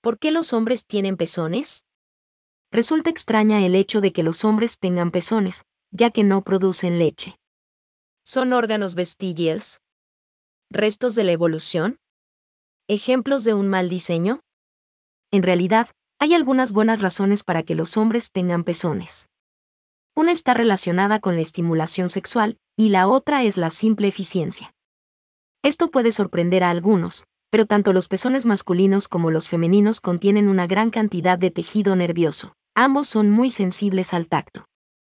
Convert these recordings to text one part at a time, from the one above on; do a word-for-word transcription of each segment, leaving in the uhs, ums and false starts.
¿Por qué los hombres tienen pezones? Resulta extraña el hecho de que los hombres tengan pezones, ya que no producen leche. ¿Son órganos vestigios? ¿Restos de la evolución? ¿Ejemplos de un mal diseño? En realidad, hay algunas buenas razones para que los hombres tengan pezones. Una está relacionada con la estimulación sexual, y la otra es la simple eficiencia. Esto puede sorprender a algunos, pero tanto los pezones masculinos como los femeninos contienen una gran cantidad de tejido nervioso. Ambos son muy sensibles al tacto.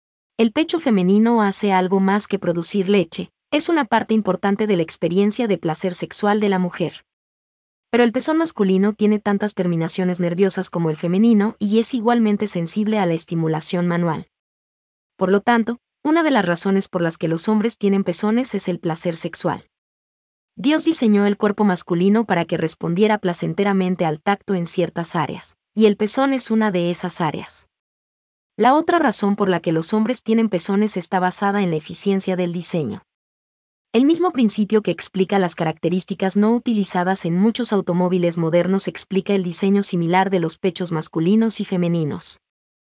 El pecho femenino hace algo más que producir leche, es una parte importante de la experiencia de placer sexual de la mujer. Pero el pezón masculino tiene tantas terminaciones nerviosas como el femenino y es igualmente sensible a la estimulación manual. Por lo tanto, una de las razones por las que los hombres tienen pezones es el placer sexual. Dios diseñó el cuerpo masculino para que respondiera placenteramente al tacto en ciertas áreas, y el pezón es una de esas áreas. La otra razón por la que los hombres tienen pezones está basada en la eficiencia del diseño. El mismo principio que explica las características no utilizadas en muchos automóviles modernos explica el diseño similar de los pechos masculinos y femeninos.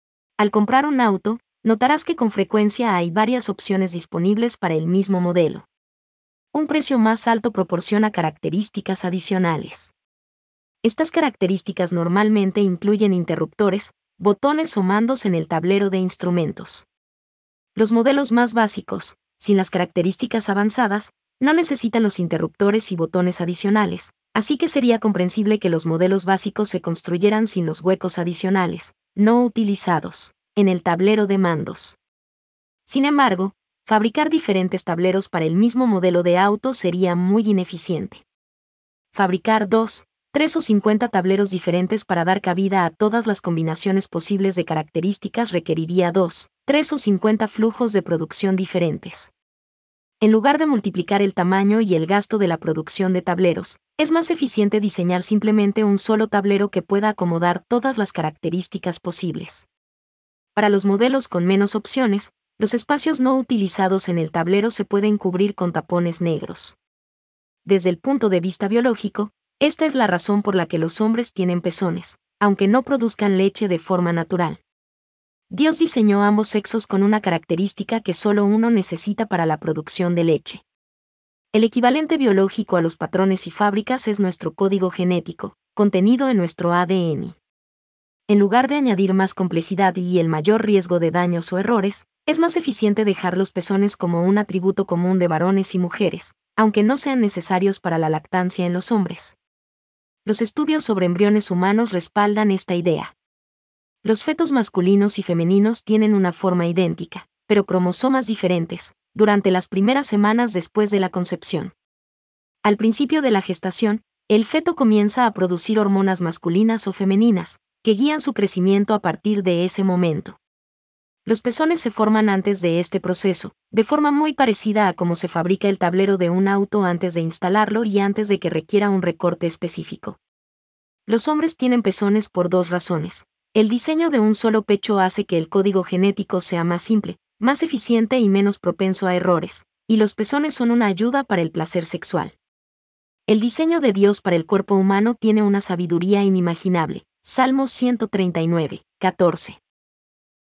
Al comprar un auto, notarás que con frecuencia hay varias opciones disponibles para el mismo modelo. Un precio más alto proporciona características adicionales. Estas características normalmente incluyen interruptores, botones o mandos en el tablero de instrumentos. Los modelos más básicos, sin las características avanzadas, no necesitan los interruptores y botones adicionales, así que sería comprensible que los modelos básicos se construyeran sin los huecos adicionales, no utilizados, en el tablero de mandos. Sin embargo, fabricar diferentes tableros para el mismo modelo de auto sería muy ineficiente. Fabricar dos, tres o cincuenta tableros diferentes para dar cabida a todas las combinaciones posibles de características requeriría dos, tres o cincuenta flujos de producción diferentes. En lugar de multiplicar el tamaño y el gasto de la producción de tableros, es más eficiente diseñar simplemente un solo tablero que pueda acomodar todas las características posibles. Para los modelos con menos opciones, los espacios no utilizados en el tablero se pueden cubrir con tapones negros. Desde el punto de vista biológico, esta es la razón por la que los hombres tienen pezones, aunque no produzcan leche de forma natural. Dios diseñó ambos sexos con una característica que solo uno necesita para la producción de leche. El equivalente biológico a los patrones y fábricas es nuestro código genético, contenido en nuestro A D N. En lugar de añadir más complejidad y el mayor riesgo de daños o errores, es más eficiente dejar los pezones como un atributo común de varones y mujeres, aunque no sean necesarios para la lactancia en los hombres. Los estudios sobre embriones humanos respaldan esta idea. Los fetos masculinos y femeninos tienen una forma idéntica, pero cromosomas diferentes, durante las primeras semanas después de la concepción. Al principio de la gestación, el feto comienza a producir hormonas masculinas o femeninas, que guían su crecimiento a partir de ese momento. Los pezones se forman antes de este proceso, de forma muy parecida a cómo se fabrica el tablero de un auto antes de instalarlo y antes de que requiera un recorte específico. Los hombres tienen pezones por dos razones. El diseño de un solo pecho hace que el código genético sea más simple, más eficiente y menos propenso a errores, y los pezones son una ayuda para el placer sexual. El diseño de Dios para el cuerpo humano tiene una sabiduría inimaginable. Salmos ciento treinta y nueve, catorce.